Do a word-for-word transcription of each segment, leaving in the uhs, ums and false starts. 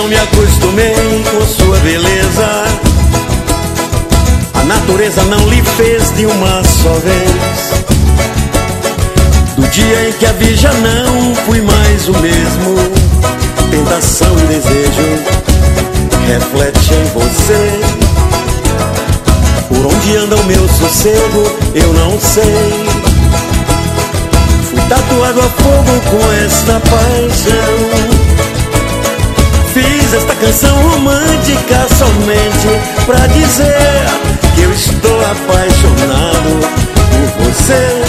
não me acostumei com sua beleza. A natureza não lhe fez de uma só vez. Do dia em que a vi já não fui mais o mesmo. Tentação e desejo reflete em você. Por onde anda o meu sossego eu não sei. Fui tatuado a fogo com esta paixão. Fiz esta canção romântica somente pra dizer que eu estou apaixonado por você.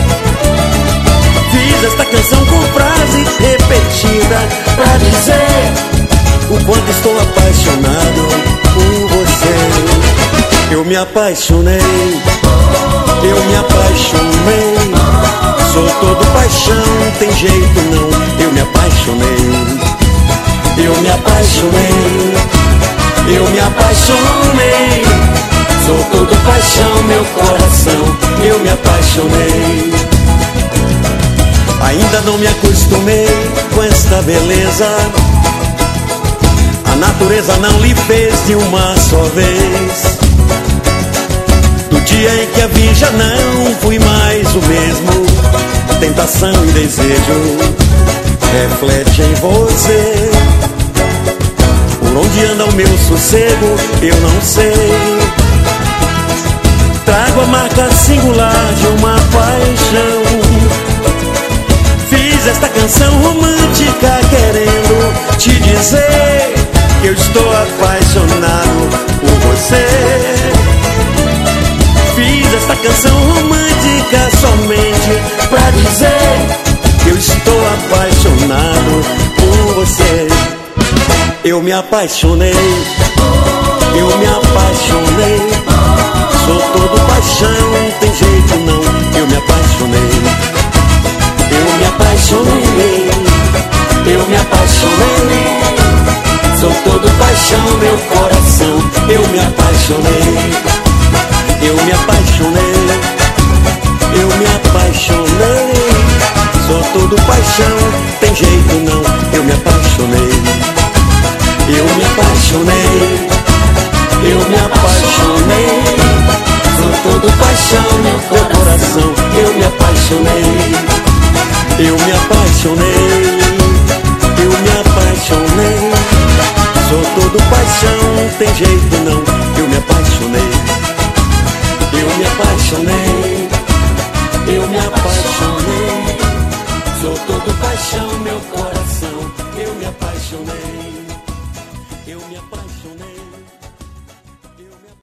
Fiz esta canção com frase repetida pra dizer o quanto estou apaixonado por você. Eu me apaixonei, eu me apaixonei. Sou todo paixão, tem jeito não. Eu me apaixonei, eu me apaixonei, eu me apaixonei. Sou todo paixão, meu coração, eu me apaixonei. Ainda não me acostumei com esta beleza. A natureza não lhe fez de uma só vez. Do dia em que a vi já não fui mais o mesmo. Tentação e desejo reflete em você. Por onde anda o meu sossego eu não sei. Trago a marca singular de uma paixão. Fiz esta canção romântica querendo te dizer que eu estou apaixonado por você. Fiz esta canção romântica somente pra dizer que eu estou apaixonado por você. Eu me apaixonei, eu me apaixonei. Sou todo paixão, tem jeito não. Eu me apaixonei, eu me apaixonei, eu me apaixonei. Sou todo paixão, meu coração, eu me apaixonei. Eu me apaixonei, eu me apaixonei. Sou todo paixão, tem jeito não. Eu me apaixonei, eu me apaixonei, eu me apaixonei. Sou todo paixão, meu coração, eu me apaixonei. Eu me apaixonei, eu me apaixonei. Sou todo paixão, tem jeito não. Eu me apaixonei, eu me apaixonei, eu me apaixonei. Sou todo paixão, meu coração, eu me apaixonei, eu me apaixonei.